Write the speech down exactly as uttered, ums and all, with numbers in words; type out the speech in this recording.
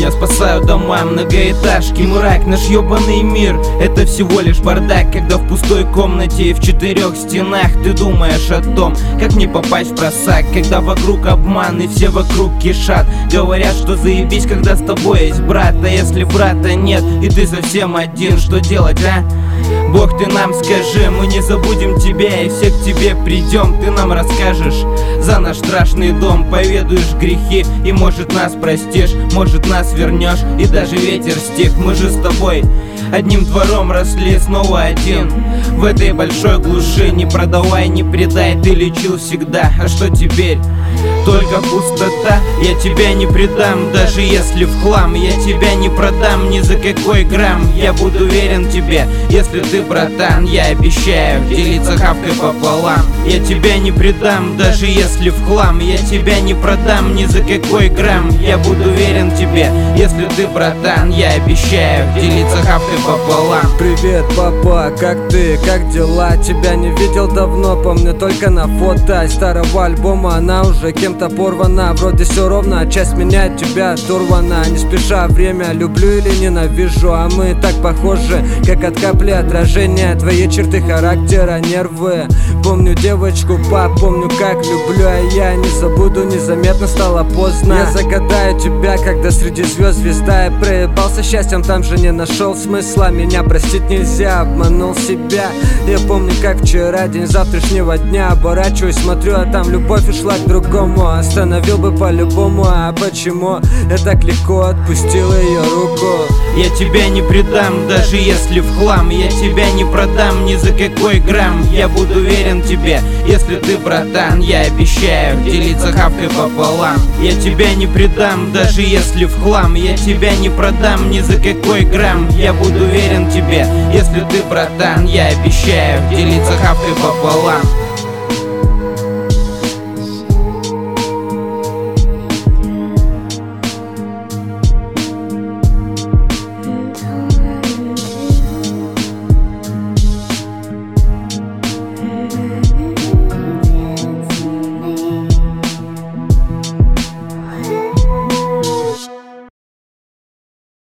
Я спасаю дома, многоэтажки, мрак. Наш ёбаный мир — это всего лишь бардак. Когда в пустой комнате и в четырех стенах ты думаешь о том, как не попасть в просак. Когда вокруг обман и все вокруг кишат. Говорят, что заебись, когда с тобой есть брат. А если брата нет и ты совсем один, что делать, а? Бог, ты нам скажи, мы не забудем тебя и все к тебе придем. Ты нам расскажешь за наш страшный дом, поведаешь грехи и, может, нас простишь, может, нас вернешь, и даже ветер стих. Мы же с тобой одним двором росли, снова один в этой большой глуши. Не продавай, не предай, ты лечил всегда, а что теперь? Только пустота. Я тебя не предам, даже если в хлам. Я тебя не продам ни за какой грамм. Я буду верен тебе, если ты братан. Я обещаю делиться хавкой пополам. Я тебя не предам, даже если в хлам. Я тебя не продам ни за какой грамм. Я буду верен тебе, если ты братан. Я обещаю делиться хавкой пополам. Привет, папа, как ты, как дела? Тебя не видел давно, помню только на фото старого альбома. Она уже кем-то порвана, вроде все ровно, а часть меня от тебя оторвана. Не спеша время, люблю или ненавижу, а мы так похожи, как от капли отражения. Твои черты характера, нервы. Помню девочку, пап, помню как люблю, а я не забуду, незаметно стало поздно. Я загадаю тебя, когда среди звезд звезда. Я проебался счастьем, там же не нашел смысла. Меня простить нельзя, обманул себя. Я помню как вчера, день завтрашнего дня. Оборачиваюсь, смотрю, а там любовь ушла к другому. Остановил бы по-любому, а почему я так легко отпустил ее руку? Я тебя не предам, даже если в хлам. Я тебя не продам ни за какой грамм. Я буду верен тебе, если ты братан. Я обещаю делиться хавкой пополам. Я тебя не предам, даже если в хлам. Я тебя не продам ни за какой грамм. Я буду верен тебе, если ты братан. Я обещаю делиться хавкой пополам.